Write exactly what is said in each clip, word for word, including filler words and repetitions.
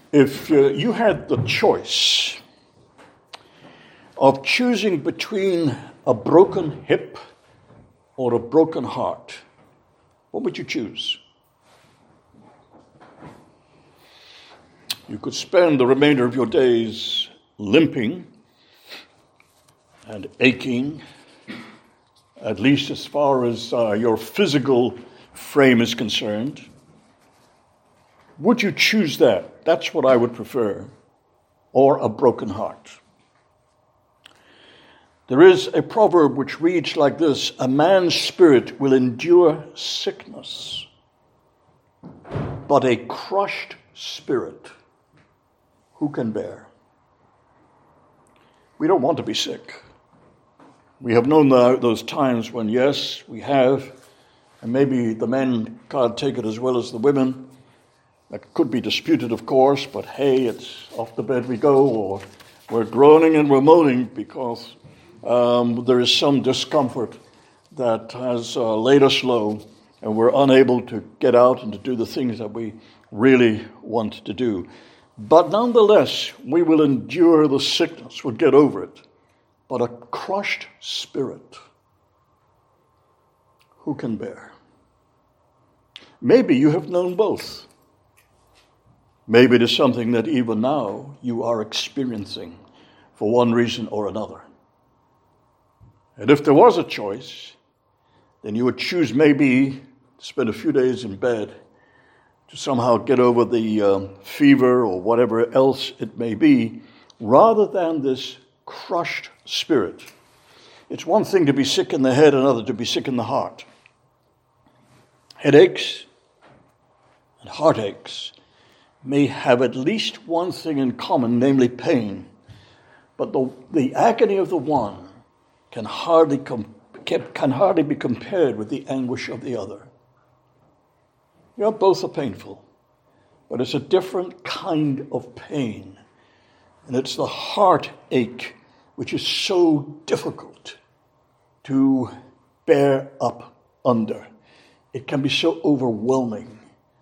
If uh, you had the choice of choosing between a broken hip or a broken heart, what would you choose? You could spend the remainder of your days limping and aching, at least as far as uh, your physical frame is concerned. Would you choose that? That's what I would prefer. Or a broken heart. There is a proverb which reads like this: a man's spirit will endure sickness, but a crushed spirit who can bear? We don't want to be sick. We have known the, those times when, yes, we have, and maybe the men can't take it as well as the women. That could be disputed, of course, but hey, it's off the bed we go, or we're groaning and we're moaning because um, there is some discomfort that has uh, laid us low, and we're unable to get out and to do the things that we really want to do. But nonetheless, we will endure the sickness, we'll get over it. But a crushed spirit, who can bear? Maybe you have known both. Maybe it is something that even now you are experiencing for one reason or another. And if there was a choice, then you would choose maybe to spend a few days in bed to somehow get over the um, fever or whatever else it may be, rather than this crushed spirit. It's one thing to be sick in the head, another to be sick in the heart. Headaches and heartaches may have at least one thing in common, namely pain. But the, the agony of the one can hardly com- can hardly be compared with the anguish of the other. You know, both are painful, but it's a different kind of pain. And it's the heartache which is so difficult to bear up under. It can be so overwhelming.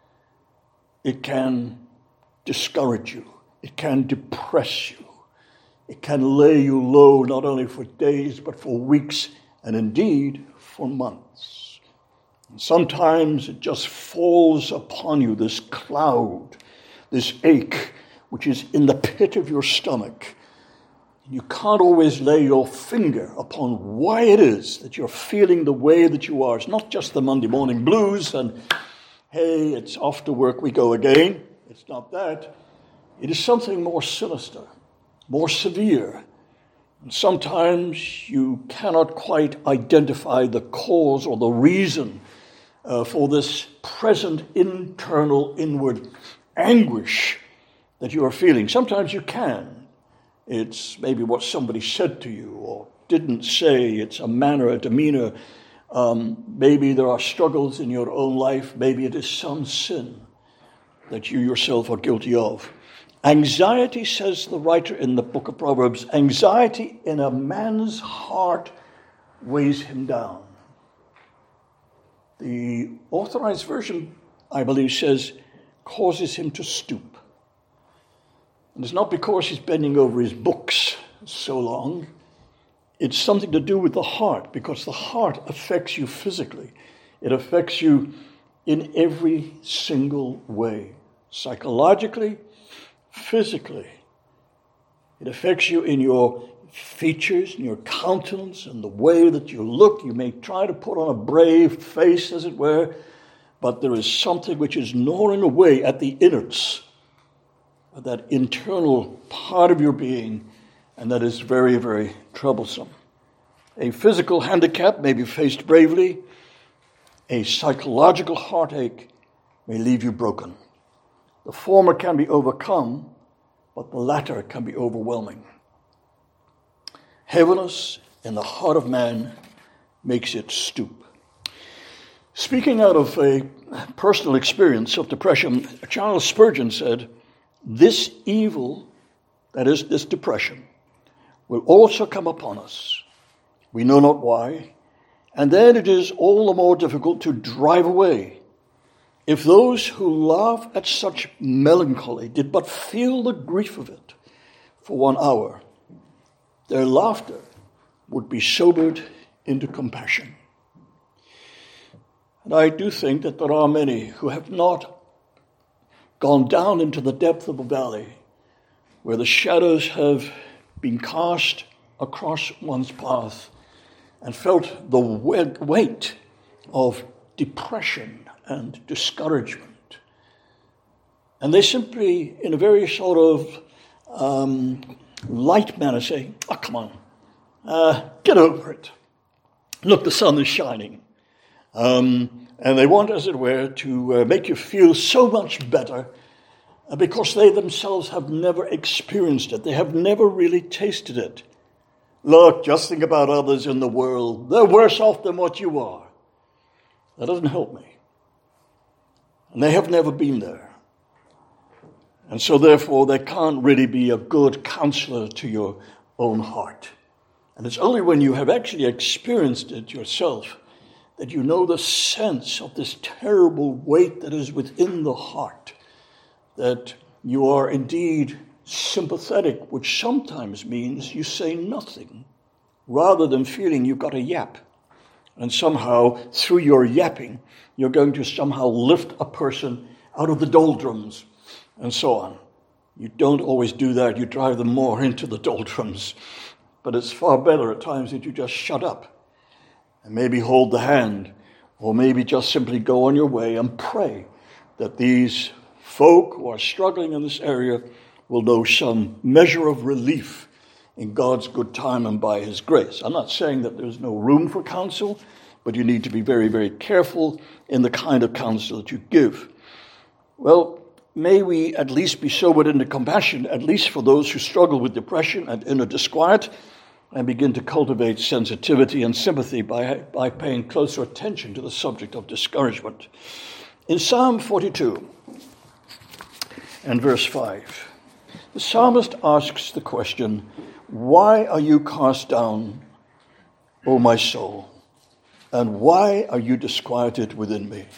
It can discourage you. It can depress you. It can lay you low not only for days, but for weeks, and indeed for months. And sometimes it just falls upon you, this cloud, this ache, which is in the pit of your stomach. You can't always lay your finger upon why it is that you're feeling the way that you are. It's not just the Monday morning blues and, hey, it's off to work we go again. It's not that. It is something more sinister, more severe. And sometimes you cannot quite identify the cause or the reason uh, for this present internal inward anguish that you are feeling. Sometimes you can. It's maybe what somebody said to you or didn't say. It's a manner, a demeanor. Um, maybe there are struggles in your own life. Maybe it is some sin that you yourself are guilty of. Anxiety, says the writer in the book of Proverbs, anxiety in a man's heart weighs him down. The Authorized Version, I believe, says, causes him to stoop. And it's not because he's bending over his books so long. It's something to do with the heart, because the heart affects you physically. It affects you in every single way. Psychologically, physically. It affects you in your features, in your countenance, and the way that you look. You may try to put on a brave face, as it were, but there is something which is gnawing away at the innards, that internal part of your being, and that is very, very troublesome. A physical handicap may be faced bravely. A psychological heartache may leave you broken. The former can be overcome, but the latter can be overwhelming. Heaviness in the heart of man makes it stoop. Speaking out of a personal experience of depression, Charles Spurgeon said, "This evil, that is, this depression, will also come upon us. We know not why, and then it is all the more difficult to drive away. If those who laugh at such melancholy did but feel the grief of it for one hour, their laughter would be sobered into compassion. And I do think that there are many who have not gone down into the depth of a valley where the shadows have been cast across one's path and felt the weight of depression and discouragement. And they simply, in a very sort of um, light manner, say, oh, come on, uh, get over it. Look, the sun is shining. Um, and they want, as it were, to uh, make you feel so much better uh, because they themselves have never experienced it. They have never really tasted it. Look, just think about others in the world. They're worse off than what you are. That doesn't help me. And they have never been there. And so therefore they can't really be a good counselor to your own heart. And it's only when you have actually experienced it yourself that you know the sense of this terrible weight that is within the heart, that you are indeed sympathetic, which sometimes means you say nothing, rather than feeling you've got a yap. And somehow, through your yapping, you're going to somehow lift a person out of the doldrums, and so on. You don't always do that. You drive them more into the doldrums. But it's far better at times that you just shut up and maybe hold the hand, or maybe just simply go on your way and pray that these folk who are struggling in this area will know some measure of relief in God's good time and by his grace. I'm not saying that there's no room for counsel, but you need to be very, very careful in the kind of counsel that you give. Well, may we at least be sobered into compassion, at least for those who struggle with depression and inner disquiet, and begin to cultivate sensitivity and sympathy by, by paying closer attention to the subject of discouragement. In Psalm forty-two and verse five, the psalmist asks the question, "Why are you cast down, O my soul? And why are you disquieted within me?"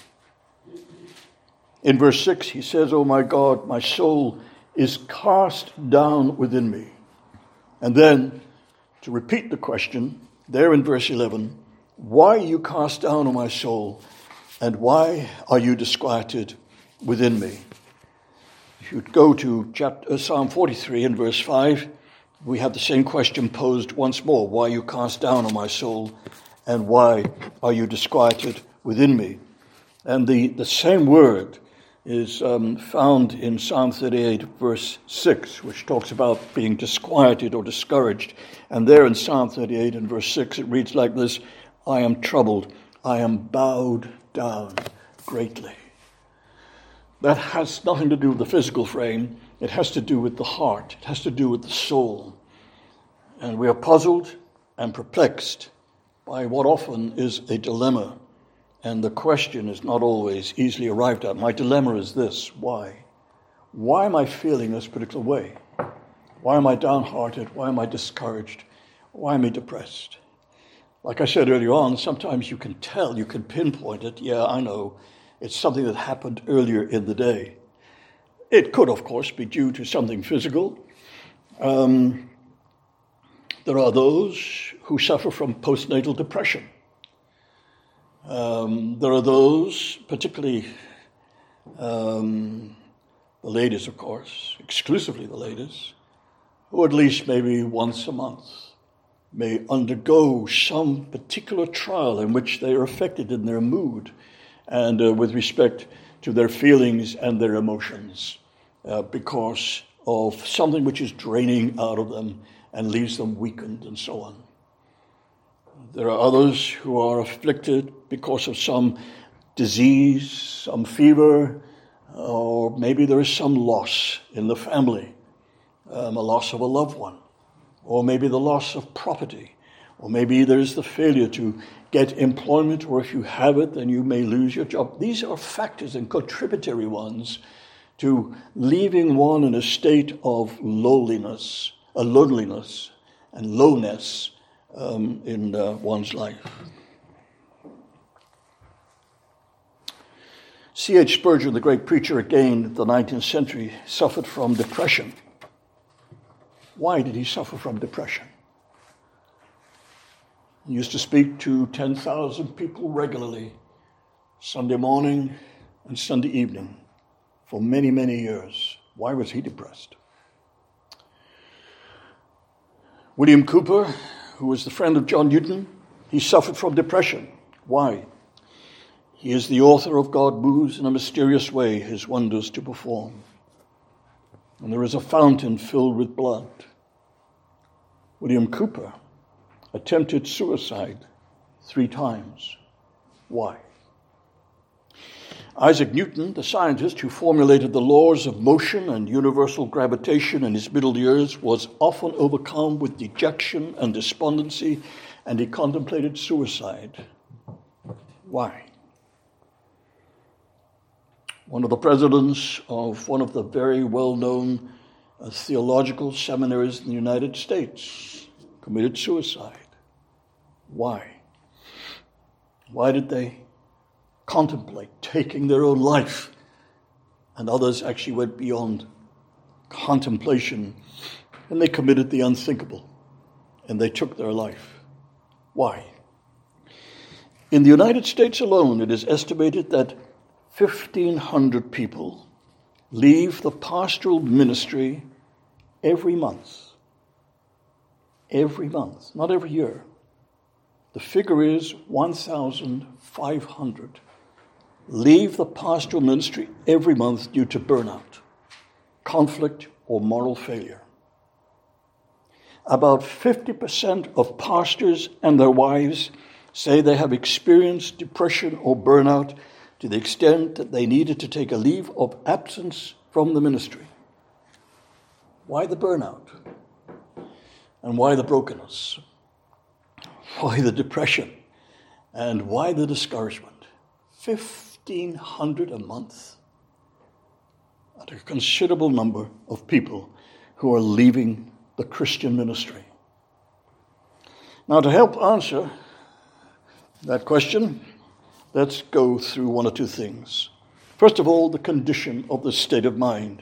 In verse six, he says, "O my God, my soul is cast down within me." And then, to repeat the question, there in verse eleven, "Why are you cast down, O my soul? And why are you disquieted within me?" If you go to chapter, Psalm forty-three and verse five, we have the same question posed once more. "Why are you cast down, O my soul? And why are you disquieted within me?" And the, the same word is um, found in Psalm thirty-eight, verse six, which talks about being disquieted or discouraged. And there in Psalm thirty-eight and verse six, it reads like this, "I am troubled, I am bowed down greatly." That has nothing to do with the physical frame. It has to do with the heart. It has to do with the soul. And we are puzzled and perplexed by what often is a dilemma. And the question is not always easily arrived at. My dilemma is this: why? Why am I feeling this particular way? Why am I downhearted? Why am I discouraged? Why am I depressed? Like I said earlier on, sometimes you can tell, you can pinpoint it. Yeah, I know. It's something that happened earlier in the day. It could, of course, be due to something physical. Um, there are those who suffer from postnatal depression. Um, there are those, particularly um, the ladies, of course, exclusively the ladies, who at least maybe once a month may undergo some particular trial in which they are affected in their mood and uh, with respect to their feelings and their emotions uh, because of something which is draining out of them and leaves them weakened and so on. There are others who are afflicted because of some disease, some fever, or maybe there is some loss in the family, um, a loss of a loved one, or maybe the loss of property, or maybe there is the failure to get employment, or if you have it, then you may lose your job. These are factors and contributory ones to leaving one in a state of lowliness, a loneliness and lowness um, in uh, one's life. C H Spurgeon, the great preacher again of the nineteenth century, suffered from depression. Why did he suffer from depression? He used to speak to ten thousand people regularly, Sunday morning and Sunday evening, for many, many years. Why was he depressed? William Cowper, who was the friend of John Newton, he suffered from depression. Why? He is the author of God Moves in a Mysterious Way, His Wonders to Perform. And there is a fountain filled with blood. William Cowper attempted suicide three times. Why? Isaac Newton, the scientist who formulated the laws of motion and universal gravitation in his middle years, was often overcome with dejection and despondency, and he contemplated suicide. Why? One of the presidents of one of the very well-known uh, theological seminaries in the United States committed suicide. Why? Why did they contemplate taking their own life? And others actually went beyond contemplation, and they committed the unthinkable, and they took their life. Why? In the United States alone, it is estimated that fifteen hundred people leave the pastoral ministry every month. Every month, not every year. The figure is one thousand five hundred leave the pastoral ministry every month due to burnout, conflict, or moral failure. About fifty percent of pastors and their wives say they have experienced depression or burnout to the extent that they needed to take a leave of absence from the ministry. Why the burnout? And why the brokenness? Why the depression? And why the discouragement? fifteen hundred a month. And a considerable number of people who are leaving the Christian ministry. Now, to help answer that question, let's go through one or two things. First of all, the condition of the state of mind.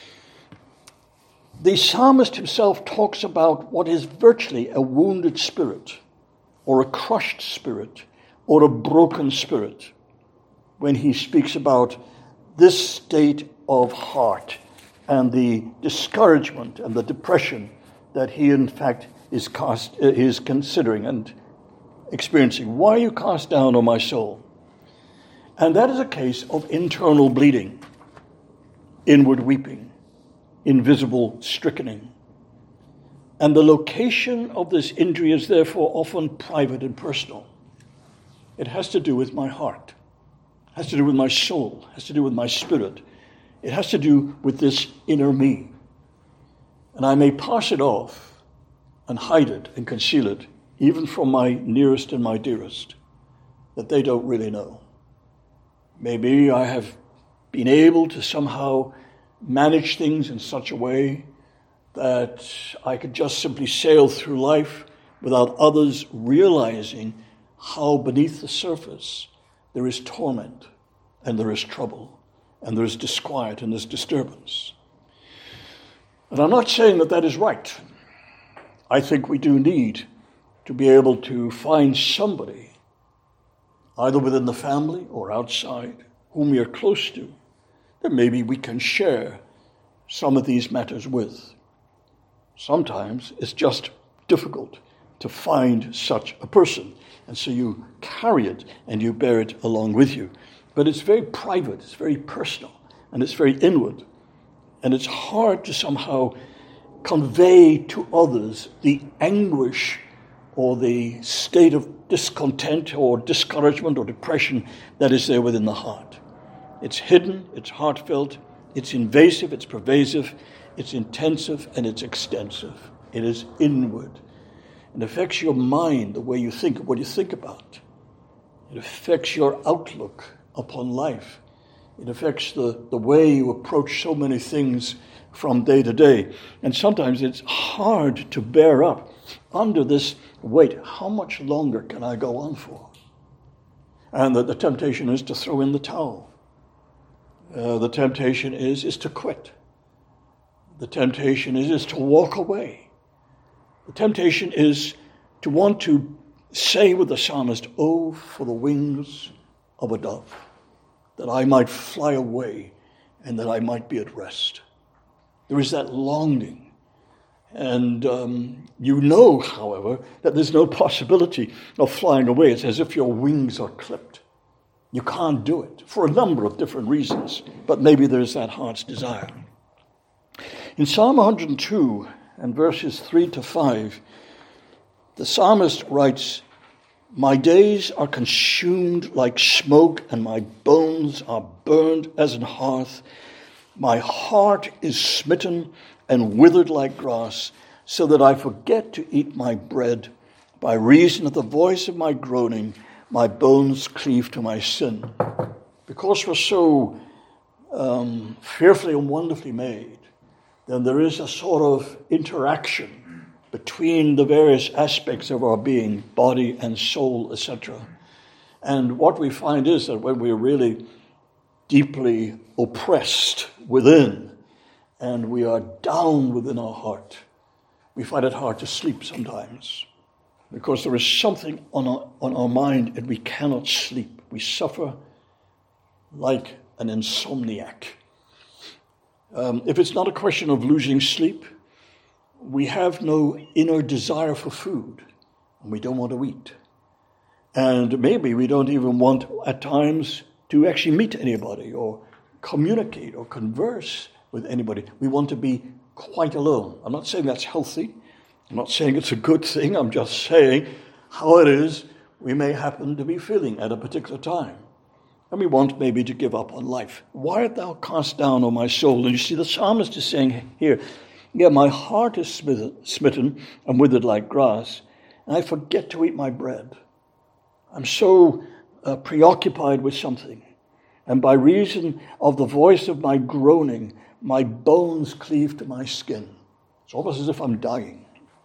The psalmist himself talks about what is virtually a wounded spirit, or a crushed spirit, or a broken spirit, when he speaks about this state of heart and the discouragement and the depression that he, in fact, is, cast, is considering and experiencing. Why are you cast down, O my soul? And that is a case of internal bleeding, inward weeping, invisible strickening. And the location of this injury is therefore often private and personal. It has to do with my heart. It has to do with my soul. It has to do with my spirit. It has to do with this inner me. And I may pass it off and hide it and conceal it, even from my nearest and my dearest, that they don't really know. Maybe I have been able to somehow manage things in such a way that I could just simply sail through life without others realizing how beneath the surface there is torment and there is trouble and there is disquiet and there's disturbance. And I'm not saying that that is right. I think we do need to be able to find somebody, either within the family or outside, whom we are close to, that maybe we can share some of these matters with. Sometimes it's just difficult to find such a person, and so you carry it and you bear it along with you. But it's very private, it's very personal, and it's very inward, and it's hard to somehow convey to others the anguish or the state of discontent or discouragement or depression that is there within the heart. It's hidden, it's heartfelt, it's invasive, it's pervasive, it's intensive, and it's extensive. It is inward. It affects your mind, the way you think, what you think about. It affects your outlook upon life. It affects the, the way you approach so many things from day to day. And sometimes it's hard to bear up under this weight. How much longer can I go on for? And the, the temptation is to throw in the towel. Uh, the temptation is, is to quit. The temptation is, is to walk away. The temptation is to want to say with the psalmist, "Oh, for the wings of a dove, that I might fly away and that I might be at rest." There is that longing. And um, you know, however, that there's no possibility of flying away. It's as if your wings are clipped. You can't do it for a number of different reasons, but maybe there's that heart's desire. In Psalm one hundred two and verses three to five, the psalmist writes, "My days are consumed like smoke, and my bones are burned as an hearth. My heart is smitten and withered like grass, so that I forget to eat my bread. By reason of the voice of my groaning, my bones cleave to my sin." Because we're so um, fearfully and wonderfully made, then there is a sort of interaction between the various aspects of our being, body and soul, et cetera. And what we find is that when we're really deeply oppressed within, and we are down within our heart, we find it hard to sleep sometimes, because there is something on our, on our mind and we cannot sleep. We suffer like an insomniac. Um, if it's not a question of losing sleep, we have no inner desire for food, and we don't want to eat. And maybe we don't even want, at times, to actually meet anybody or communicate or converse with anybody. We want to be quite alone. I'm not saying that's healthy. I'm not saying it's a good thing. I'm just saying how it is we may happen to be feeling at a particular time. And we want maybe to give up on life. "Why art thou cast down, O my soul?" And you see, the psalmist is saying here, yeah, my heart is smitten and withered like grass, and I forget to eat my bread. I'm so uh, preoccupied with something. And by reason of the voice of my groaning, my bones cleave to my skin. It's almost as if I'm dying.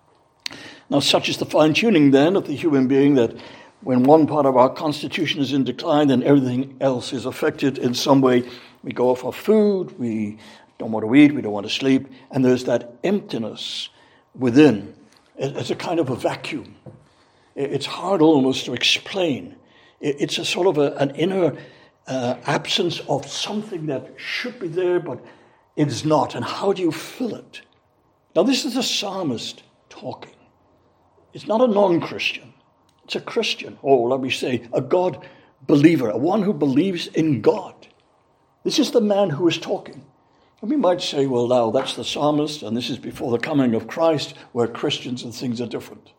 Now, such is the fine-tuning, then, of the human being, that when one part of our constitution is in decline, then everything else is affected in some way. We go off our food, we don't want to eat, we don't want to sleep, and there's that emptiness within. It's a kind of a vacuum. It's hard almost to explain. It's a sort of a, an inner uh, absence of something that should be there, but it's not. And how do you fill it? Now, this is the psalmist talking. It's not a non-Christian. It's a Christian, or let me say, a God believer, a one who believes in God. This is the man who is talking. And we might say, well, now, that's the psalmist, and this is before the coming of Christ, where Christians and things are different.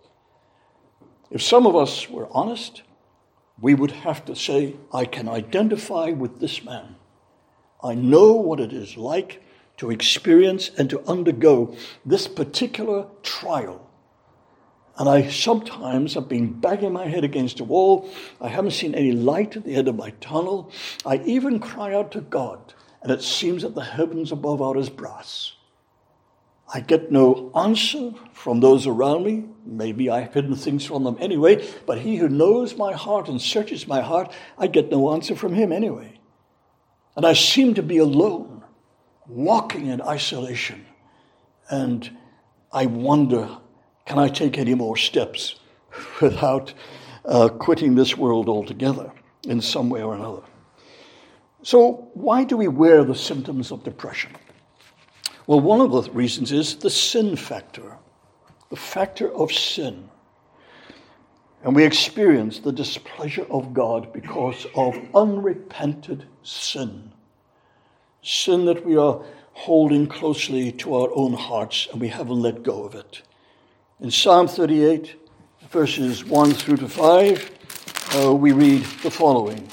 If some of us were honest, we would have to say, I can identify with this man. I know what it is like to experience and to undergo this particular trial. And I sometimes have been banging my head against a wall. I haven't seen any light at the end of my tunnel. I even cry out to God, and it seems that the heavens above are as brass. I get no answer from those around me. Maybe I've hidden things from them anyway, but he who knows my heart and searches my heart, I get no answer from him anyway. And I seem to be alone, walking in isolation. And I wonder, can I take any more steps without uh, quitting this world altogether in some way or another? So why do we wear the symptoms of depression? Well, one of the reasons is the sin factor, the factor of sin. And we experience the displeasure of God because of unrepented sin. Sin that we are holding closely to our own hearts, and we haven't let go of it. In Psalm thirty-eight, verses one through to five, uh, we read the following.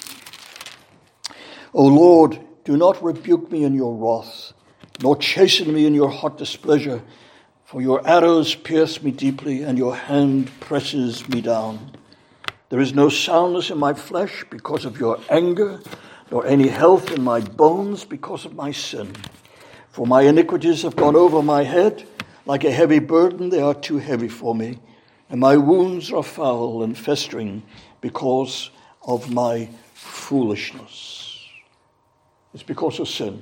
O Lord, do not rebuke me in your wrath, nor chasten me in your hot displeasure, for your arrows pierce me deeply, and your hand presses me down. There is no soundness in my flesh because of your anger, nor any health in my bones because of my sin. For my iniquities have gone over my head, like a heavy burden, they are too heavy for me, and my wounds are foul and festering because of my foolishness. it's because of sin.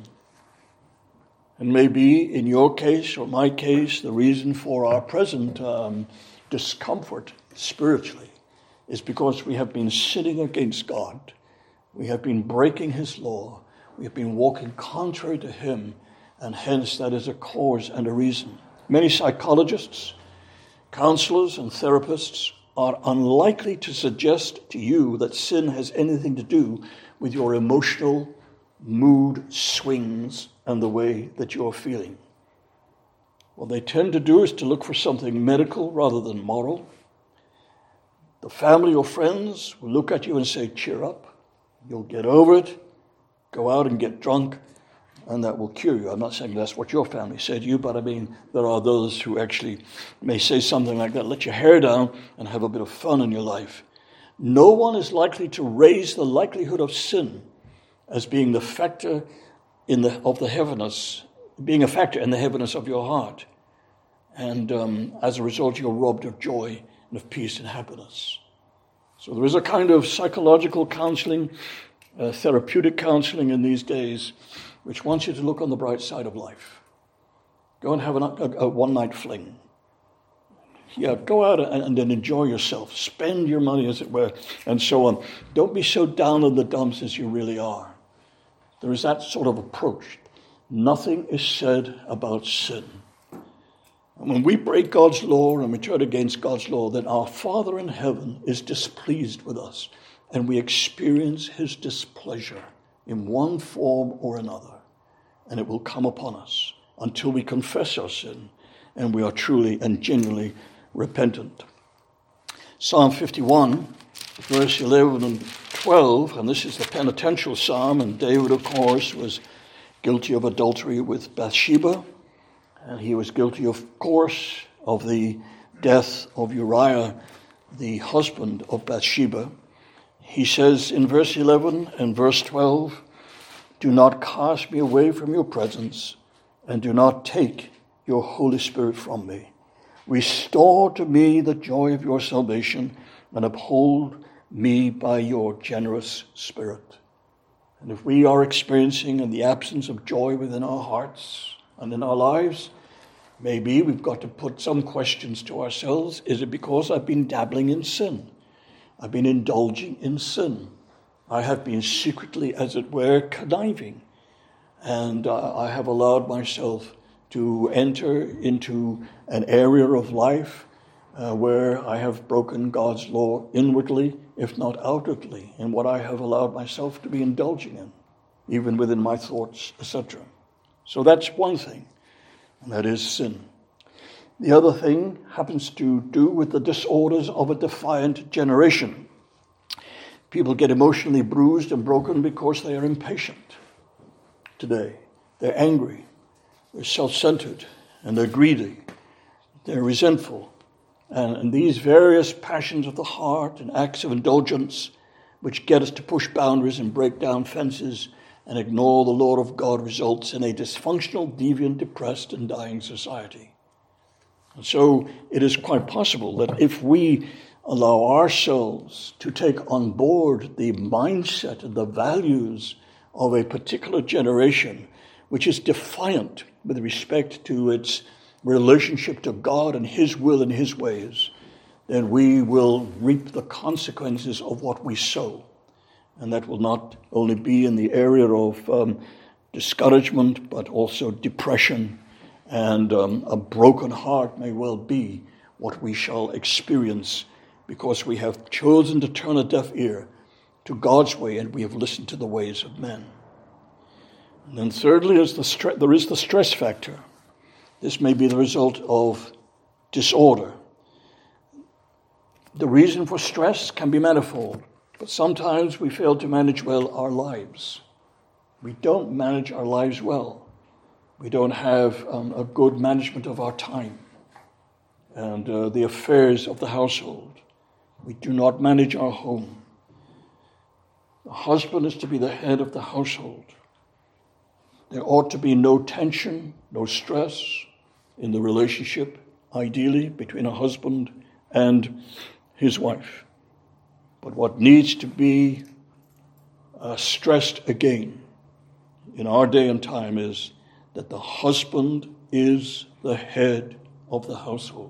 And maybe in your case or my case, the reason for our present um, discomfort spiritually is because we have been sinning against God. We have been breaking his law. We have been walking contrary to him, and hence that is a cause and a reason. Many psychologists, counselors, and therapists are unlikely to suggest to you that sin has anything to do with your emotional mood swings and the way that you're feeling. What they tend to do is to look for something medical rather than moral. The family or friends will look at you and say, cheer up, you'll get over it, go out and get drunk, and that will cure you. I'm not saying that's what your family said to you, but I mean, there are those who actually may say something like that, let your hair down and have a bit of fun in your life. No one is likely to raise the likelihood of sin as being the factor in the of the heaviness, being a factor in the heaviness of your heart. And um, as a result, you're robbed of joy and of peace and happiness. So there is a kind of psychological counseling, uh, therapeutic counseling in these days, which wants you to look on the bright side of life. Go and have an, a, a one-night fling. Yeah, go out and, and then enjoy yourself. Spend your money, as it were, and so on. Don't be so down in the dumps as you really are. There is that sort of approach. Nothing is said about sin. And when we break God's law and we turn against God's law, then our Father in heaven is displeased with us, and we experience his displeasure in one form or another, and it will come upon us until we confess our sin and we are truly and genuinely repentant. Psalm fifty-one, verse eleven and twelve, and this is the penitential psalm, and David, of course, was guilty of adultery with Bathsheba, and he was guilty, of course, of the death of Uriah, the husband of Bathsheba. He says in verse eleven and verse twelve, do not cast me away from your presence, and do not take your Holy Spirit from me. Restore to me the joy of your salvation, and uphold me by your generous spirit. And if we are experiencing in the absence of joy within our hearts and in our lives, maybe we've got to put some questions to ourselves. Is it because I've been dabbling in sin? I've been indulging in sin. I have been secretly, as it were, conniving. And uh, I have allowed myself to enter into an area of life uh, where I have broken God's law inwardly, if not outwardly, in what I have allowed myself to be indulging in, even within my thoughts, et cetera. So that's one thing, and that is sin. The other thing happens to do with the disorders of a defiant generation. People get emotionally bruised and broken because they are impatient today. They're angry, they're self-centered, and they're greedy, they're resentful. And, and these various passions of the heart and acts of indulgence, which get us to push boundaries and break down fences and ignore the law of God, results in a dysfunctional, deviant, depressed, and dying society. And so it is quite possible that if we allow ourselves to take on board the mindset and the values of a particular generation, which is defiant with respect to its relationship to God and his will and his ways, then we will reap the consequences of what we sow. And that will not only be in the area of um, discouragement, but also depression, and um, a broken heart may well be what we shall experience, because we have chosen to turn a deaf ear to God's way, and we have listened to the ways of men. And then thirdly, is the stre- there is the stress factor. This may be the result of disorder. The reason for stress can be manifold, but sometimes we fail to manage well our lives. We don't manage our lives well. We don't have um, a good management of our time and uh, the affairs of the household. We do not manage our home. The husband is to be the head of the household. There ought to be no tension, no stress in the relationship, ideally, between a husband and his wife. But what needs to be uh, stressed again in our day and time is that the husband is the head of the household.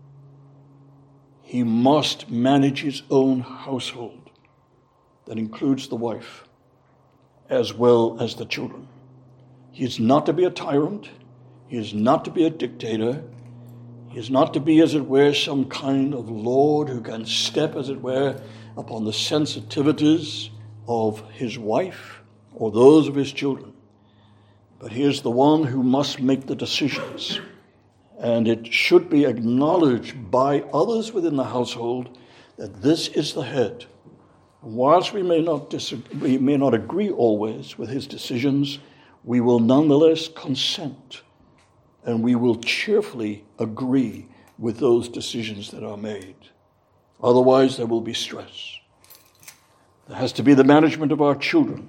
He must manage his own household. That includes the wife as well as the children. He is not to be a tyrant. He is not to be a dictator. He is not to be, as it were, some kind of lord who can step, as it were, upon the sensitivities of his wife or those of his children. But he is the one who must make the decisions. And it should be acknowledged by others within the household that this is the head. Whilst we may not disagree, we may not agree always with his decisions, we will nonetheless consent, and we will cheerfully agree with those decisions that are made. Otherwise, there will be stress. There has to be the management of our children.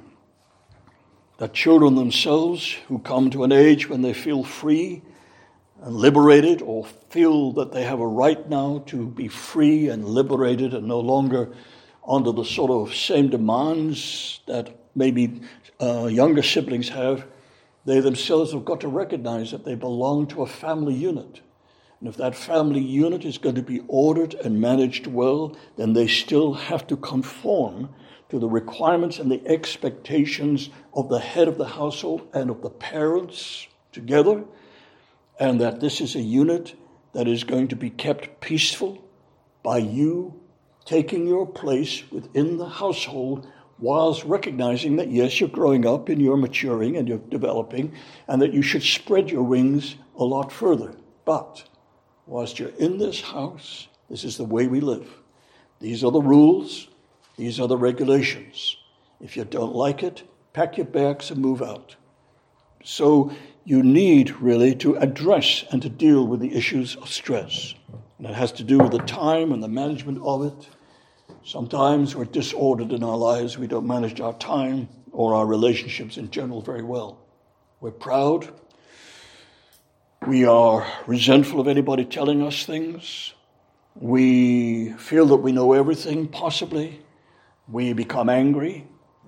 That children themselves, who come to an age when they feel free and liberated, or feel that they have a right now to be free and liberated and no longer under the sort of same demands that maybe uh, younger siblings have, they themselves have got to recognize that they belong to a family unit. And if that family unit is going to be ordered and managed well, then they still have to conform to the requirements and the expectations of the head of the household and of the parents together, and that this is a unit that is going to be kept peaceful by you taking your place within the household, whilst recognizing that, yes, you're growing up and you're maturing and you're developing, and that you should spread your wings a lot further. But whilst you're in this house, this is the way we live. These are the rules. These are the regulations. If you don't like it, pack your bags and move out. So you need really to address and to deal with the issues of stress. And it has to do with the time and the management of it. Sometimes we're disordered in our lives. We don't manage our time or our relationships in general very well. We're proud. We are resentful of anybody telling us things. We feel that we know everything, possibly. We become angry.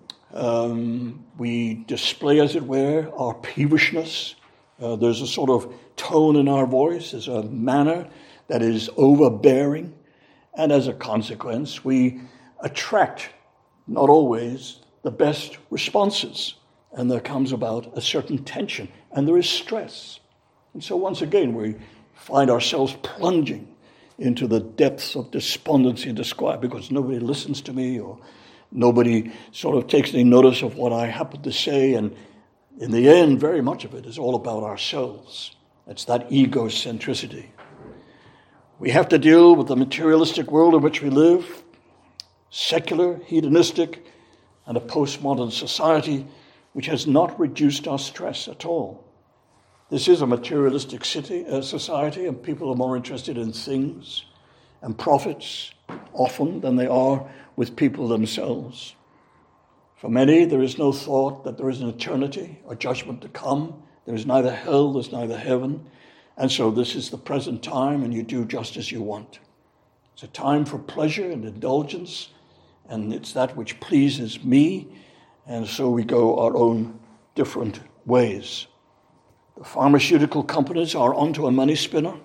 Um, we display, as it were, our peevishness. Uh, there's a sort of tone in our voice. There's a manner that is overbearing. And as a consequence, we attract, not always, the best responses. And there comes about a certain tension. And there is stress. And so once again, we find ourselves plunging into the depths of despondency and disquiet because nobody listens to me, or nobody sort of takes any notice of what I happen to say. And in the end, very much of it is all about ourselves. It's that egocentricity. We have to deal with the materialistic world in which we live, secular, hedonistic, and a postmodern society which has not reduced our stress at all. This is a materialistic city, uh, society, and people are more interested in things and profits often than they are with people themselves. For many, there is no thought that there is an eternity or judgment to come. There is neither hell, there's neither heaven. And so this is the present time, and you do just as you want. It's a time for pleasure and indulgence, and it's that which pleases me, and so we go our own different ways. The pharmaceutical companies are onto a money spinner.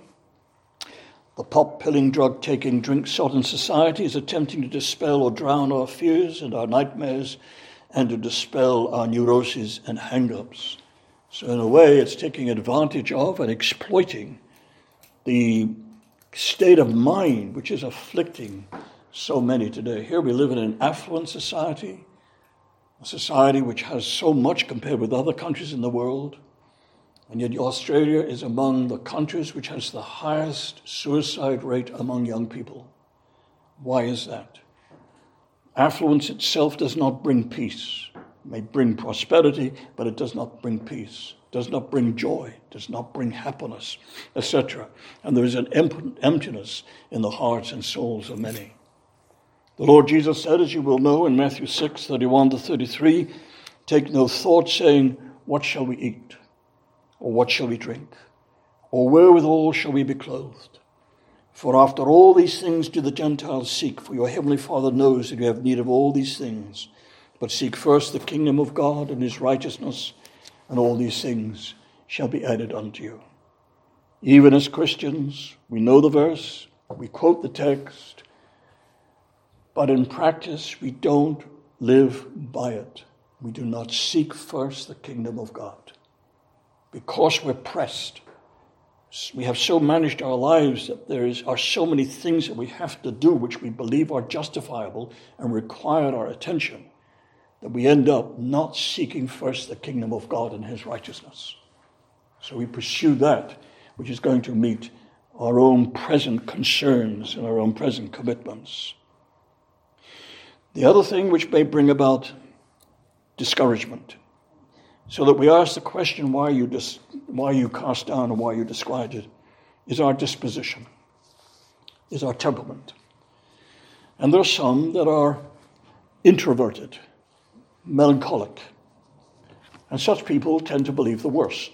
The pop-pilling, drug-taking, drink-sodden society is attempting to dispel or drown our fears and our nightmares and to dispel our neuroses and hang-ups. So in a way, it's taking advantage of and exploiting the state of mind which is afflicting so many today. Here we live in an affluent society, a society which has so much compared with other countries in the world. And yet Australia is among the countries which has the highest suicide rate among young people. Why is that? Affluence itself does not bring peace. It may bring prosperity, but it does not bring peace. It does not bring joy. It does not bring happiness, et cetera. And there is an emptiness in the hearts and souls of many. The Lord Jesus said, as you will know, in Matthew six, thirty-one to thirty-three, take no thought saying, what shall we eat? Or what shall we drink? Or wherewithal shall we be clothed? For after all these things do the Gentiles seek, for your heavenly Father knows that you have need of all these things. But seek first the kingdom of God and his righteousness, and all these things shall be added unto you. Even as Christians, we know the verse, we quote the text, but in practice we don't live by it. We do not seek first the kingdom of God. Because we're pressed, we have so managed our lives that there is, are so many things that we have to do which we believe are justifiable and require our attention, that we end up not seeking first the kingdom of God and his righteousness. So we pursue that which is going to meet our own present concerns and our own present commitments. The other thing which may bring about discouragement, so that we ask the question, why you dis- why you cast down and why you disquieted, is our disposition, is our temperament. And there are some that are introverted, melancholic, and such people tend to believe the worst.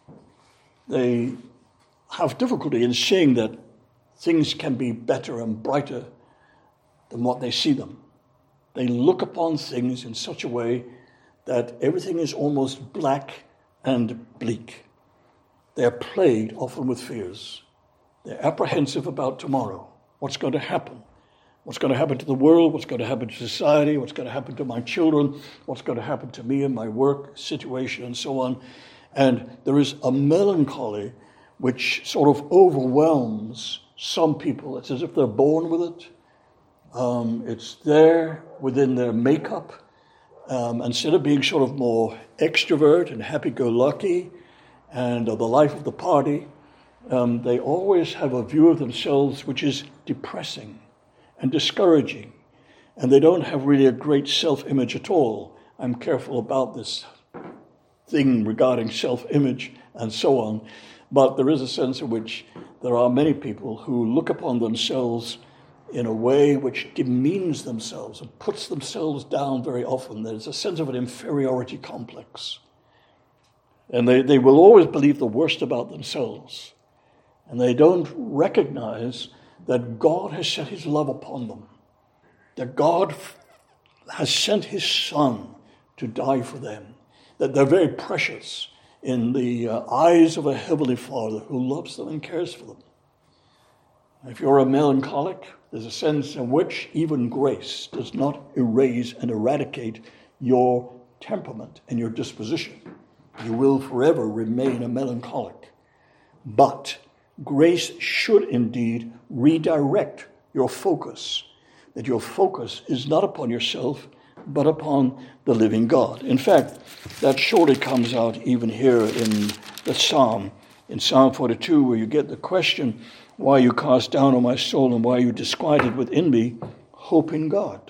They have difficulty in seeing that things can be better and brighter than what they see them. They look upon things in such a way that everything is almost black and bleak. They are plagued often with fears. They're apprehensive about tomorrow. What's going to happen? What's going to happen to the world? What's going to happen to society? What's going to happen to my children? What's going to happen to me in my work situation and so on? And there is a melancholy which sort of overwhelms some people. It's as if they're born with it. Um, it's there within their makeup. Um, instead of being sort of more extrovert and happy-go-lucky and uh, the life of the party, um, they always have a view of themselves which is depressing and discouraging. And they don't have really a great self-image at all. I'm careful about this thing regarding self-image and so on. But there is a sense in which there are many people who look upon themselves in a way which demeans themselves and puts themselves down very often. There's a sense of an inferiority complex. And they, they will always believe the worst about themselves. And they don't recognize that God has set his love upon them. That God has sent his Son to die for them. That they're very precious in the uh, eyes of a Heavenly Father who loves them and cares for them. If you're a melancholic, there's a sense in which even grace does not erase and eradicate your temperament and your disposition. You will forever remain a melancholic. But grace should indeed redirect your focus, that your focus is not upon yourself, but upon the living God. In fact, that surely comes out even here in the Psalm, in Psalm forty-two, where you get the question, why you cast down, O my soul, and why you disquieted within me, hope in God.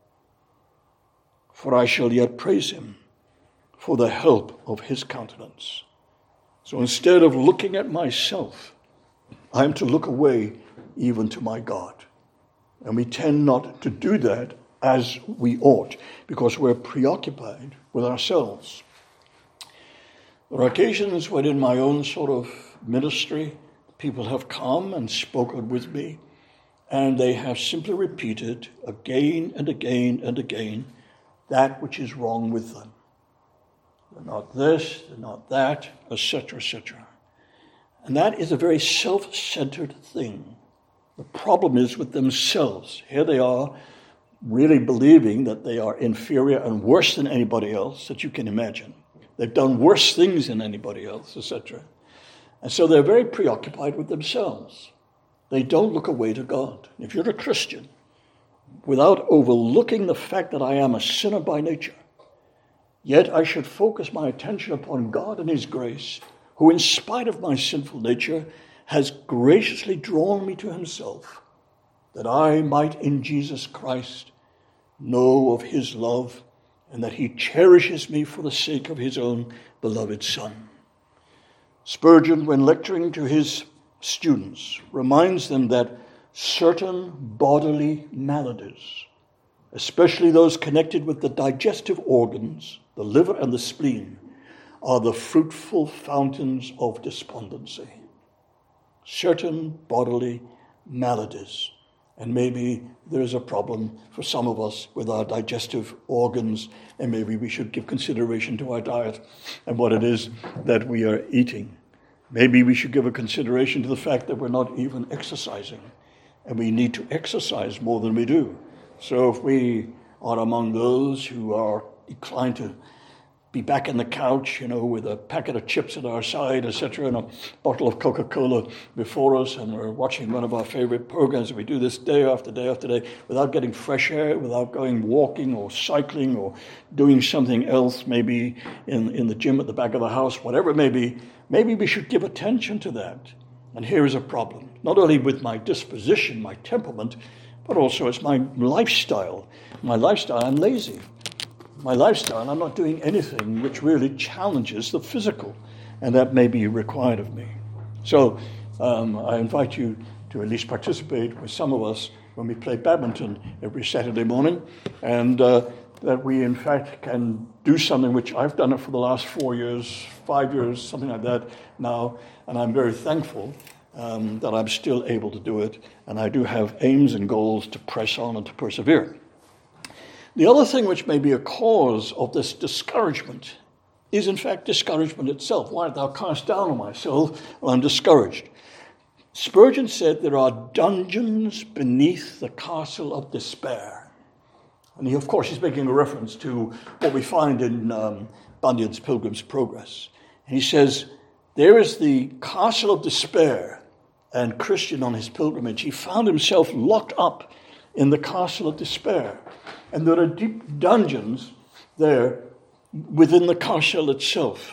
For I shall yet praise him for the help of his countenance. So instead of looking at myself, I am to look away even to my God. And we tend not to do that as we ought, because we're preoccupied with ourselves. There are occasions when in my own sort of ministry, people have come and spoken with me, and they have simply repeated again and again and again that which is wrong with them. They're not this, they're not that, et cetera, et cetera. And that is a very self-centered thing. The problem is with themselves. Here they are, really believing that they are inferior and worse than anybody else that you can imagine. They've done worse things than anybody else, et cetera. And so they're very preoccupied with themselves. They don't look away to God. If you're a Christian, without overlooking the fact that I am a sinner by nature, yet I should focus my attention upon God and his grace, who in spite of my sinful nature has graciously drawn me to himself, that I might in Jesus Christ know of his love and that he cherishes me for the sake of his own beloved Son. Spurgeon, when lecturing to his students, reminds them that certain bodily maladies, especially those connected with the digestive organs, the liver and the spleen, are the fruitful fountains of despondency. Certain bodily maladies. And maybe there is a problem for some of us with our digestive organs, and maybe we should give consideration to our diet and what it is that we are eating. Maybe we should give a consideration to the fact that we're not even exercising, and we need to exercise more than we do. So if we are among those who are inclined to be back in the couch, you know, with a packet of chips at our side, et cetera, and a bottle of Coca-Cola before us, and we're watching one of our favorite programs, and we do this day after day after day without getting fresh air, without going walking or cycling or doing something else, maybe in, in the gym at the back of the house, whatever it may be, maybe we should give attention to that. And here is a problem, not only with my disposition, my temperament, but also it's my lifestyle. My lifestyle, I'm lazy. My lifestyle, I'm not doing anything which really challenges the physical, and that may be required of me. So um, I invite you to at least participate with some of us when we play badminton every Saturday morning, and uh, that we in fact can do something which I've done it for the last four years, five years, something like that now, and I'm very thankful um, that I'm still able to do it, and I do have aims and goals to press on and to persevere. The other thing which may be a cause of this discouragement is, in fact, discouragement itself. Why art thou cast down, O my soul? Well, I'm discouraged. Spurgeon said there are dungeons beneath the castle of despair. And he, of course, he's making a reference to what we find in um, Bunyan's Pilgrim's Progress. And he says, there is the castle of despair, and Christian on his pilgrimage, he found himself locked up in the castle of despair. And there are deep dungeons there within the castle itself.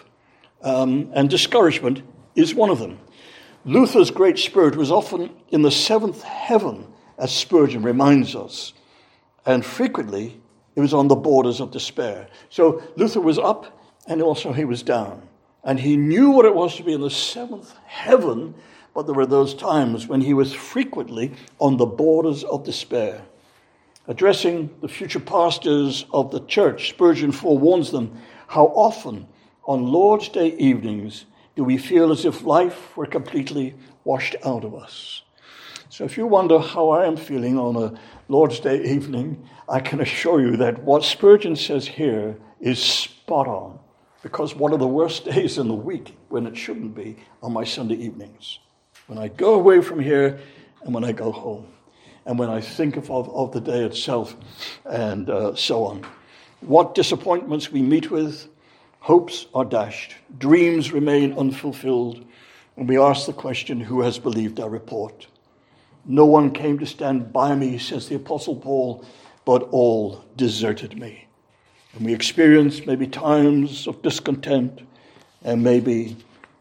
Um, and discouragement is one of them. Luther's great spirit was often in the seventh heaven, as Spurgeon reminds us. And frequently, it was on the borders of despair. So Luther was up, and also he was down. And he knew what it was to be in the seventh heaven, but there were those times when he was frequently on the borders of despair. Addressing the future pastors of the church, Spurgeon forewarns them, how often on Lord's Day evenings do we feel as if life were completely washed out of us. So if you wonder how I am feeling on a Lord's Day evening, I can assure you that what Spurgeon says here is spot on, because one of the worst days in the week, when it shouldn't be, are my Sunday evenings. When I go away from here and when I go home. And when I think of, of, of the day itself, and uh, so on. What disappointments we meet with, hopes are dashed, dreams remain unfulfilled, and we ask the question, who has believed our report? No one came to stand by me, says the Apostle Paul, but all deserted me. And we experience maybe times of discontent, and maybe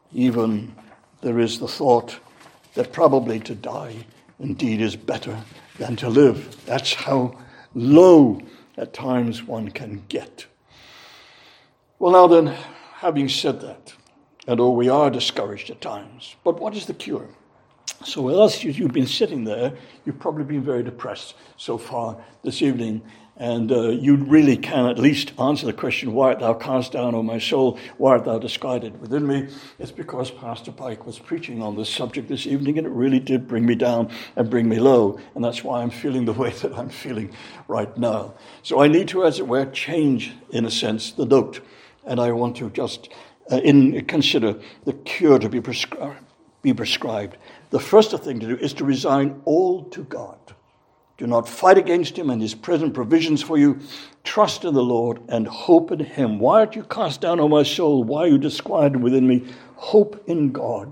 even there is the thought that probably to die indeed is better than to live. That's how low at times one can get. Well, now then, having said that, and oh, we are discouraged at times, but what is the cure? So as you've been sitting there, you've probably been very depressed so far this evening, and uh, you really can at least answer the question, why art thou cast down, O my soul? Why art thou disquieted within me? It's because Pastor Pike was preaching on this subject this evening, and it really did bring me down and bring me low, and that's why I'm feeling the way that I'm feeling right now. So I need to, as it were, change, in a sense, the note, and I want to just uh, in, consider the cure to be, prescri- be prescribed. The first thing to do is to resign all to God. Do not fight against him and his present provisions for you. Trust in the Lord and hope in him. Why art you cast down, O my soul? Why are you disquieted within me? Hope in God.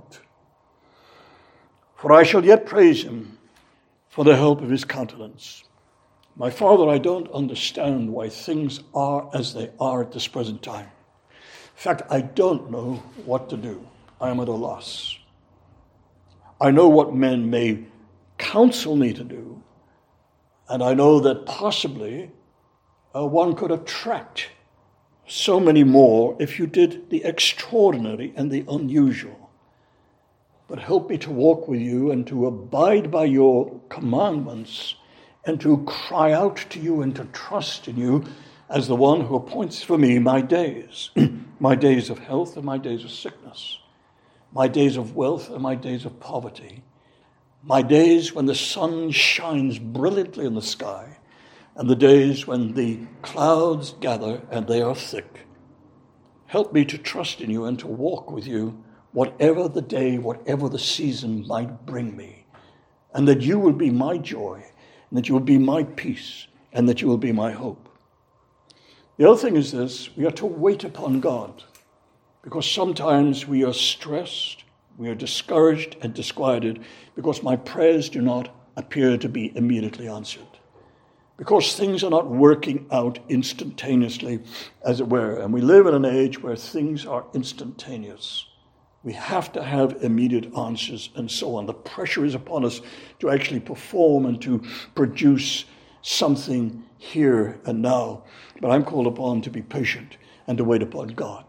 For I shall yet praise him for the help of his countenance. My Father, I don't understand why things are as they are at this present time. In fact, I don't know what to do. I am at a loss. I know what men may counsel me to do, and I know that possibly uh, one could attract so many more if you did the extraordinary and the unusual. But help me to walk with you and to abide by your commandments and to cry out to you and to trust in you as the one who appoints for me my days, my days of health and my days of sickness, my days of wealth and my days of poverty, My days when the sun shines brilliantly in the sky, and the days when the clouds gather and they are thick. Help me to trust in you and to walk with you, whatever the day, whatever the season might bring me, and that you will be my joy, and that you will be my peace, and that you will be my hope. The other thing is this: we are to wait upon God, because sometimes we are stressed, we are discouraged and disquieted because my prayers do not appear to be immediately answered, because things are not working out instantaneously, as it were. And we live in an age where things are instantaneous. We have to have immediate answers and so on. The pressure is upon us to actually perform and to produce something here and now. But I'm called upon to be patient and to wait upon God.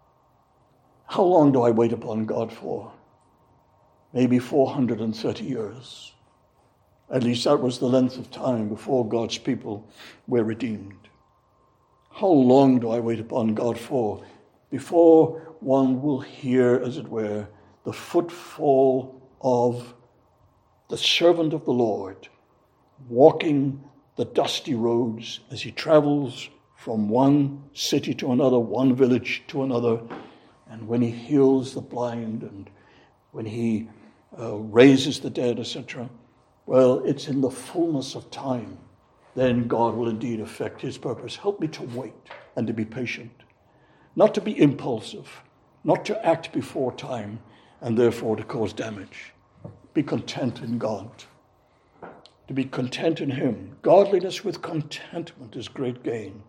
How long do I wait upon God for? Maybe four hundred thirty years. At least that was the length of time before God's people were redeemed. How long do I wait upon God for before one will hear, as it were, the footfall of the servant of the Lord walking the dusty roads as he travels from one city to another, one village to another, and when he heals the blind and when he uh, raises the dead, et cetera. Well, it's in the fullness of time. Then God will indeed effect his purpose. Help me to wait and to be patient, not to be impulsive, not to act before time, and therefore to cause damage. Be content in God. To be content in him. Godliness with contentment is great gain.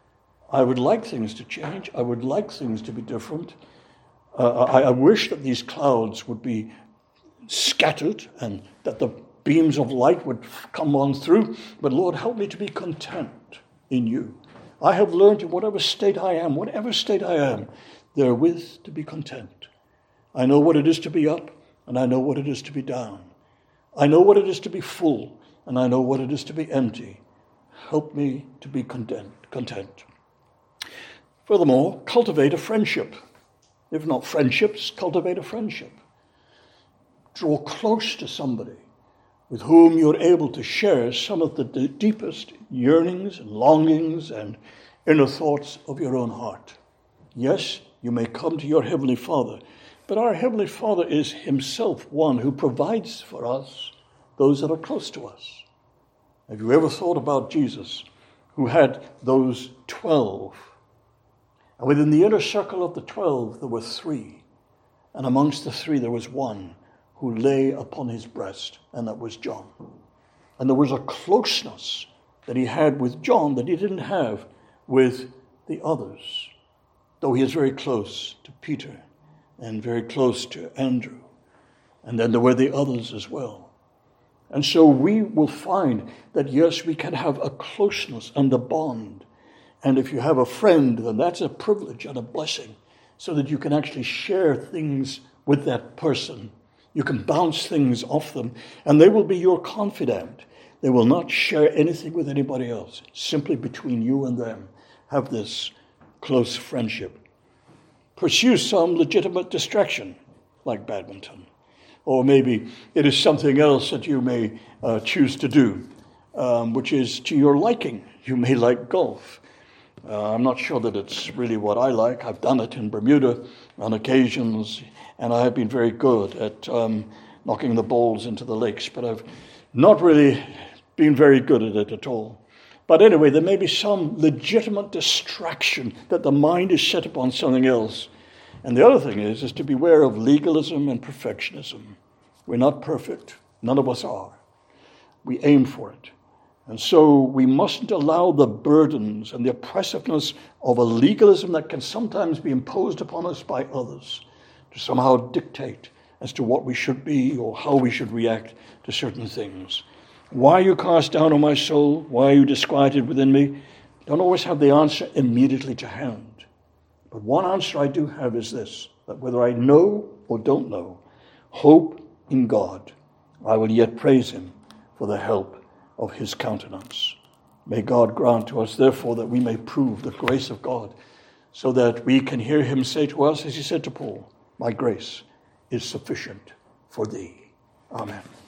I would like things to change. I would like things to be different. Uh, I, I wish that these clouds would be scattered and that the beams of light would come on through. But Lord, help me to be content in you. I have learned in whatever state I am, whatever state I am, therewith to be content. I know what it is to be up, and I know what it is to be down. I know what it is to be full, and I know what it is to be empty. Help me to be content. content. Furthermore, cultivate a friendship. If not friendships, cultivate a friendship. Draw close to somebody with whom you're able to share some of the d- deepest yearnings and longings and inner thoughts of your own heart. Yes, you may come to your Heavenly Father, but our Heavenly Father is himself one who provides for us those that are close to us. Have you ever thought about Jesus, who had those twelve? And within the inner circle of the twelve, there were three. And amongst the three, there was one who lay upon his breast, and that was John. And there was a closeness that he had with John that he didn't have with the others, though he is very close to Peter and very close to Andrew. And then there were the others as well. And so we will find that, yes, we can have a closeness and a bond. And if you have a friend, then that's a privilege and a blessing, so that you can actually share things with that person. You can bounce things off them, and they will be your confidant. They will not share anything with anybody else. Simply between you and them, have this close friendship. Pursue some legitimate distraction, like badminton. Or maybe it is something else that you may uh, choose to do, um, which is to your liking. You may like golf. Uh, I'm not sure that it's really what I like. I've done it in Bermuda on occasions, and I have been very good at um, knocking the balls into the lakes, but I've not really been very good at it at all. But anyway, there may be some legitimate distraction that the mind is set upon something else. And the other thing is, is to beware of legalism and perfectionism. We're not perfect. None of us are. We aim for it. And so we mustn't allow the burdens and the oppressiveness of a legalism that can sometimes be imposed upon us by others to somehow dictate as to what we should be or how we should react to certain things. Why are you cast down, O my soul? Why are you disquieted within me? Don't always have the answer immediately to hand. But one answer I do have is this, that whether I know or don't know, hope in God, I will yet praise him for the help of his countenance. May God grant to us, therefore, that we may prove the grace of God, so that we can hear him say to us, as he said to Paul, my grace is sufficient for thee. Amen.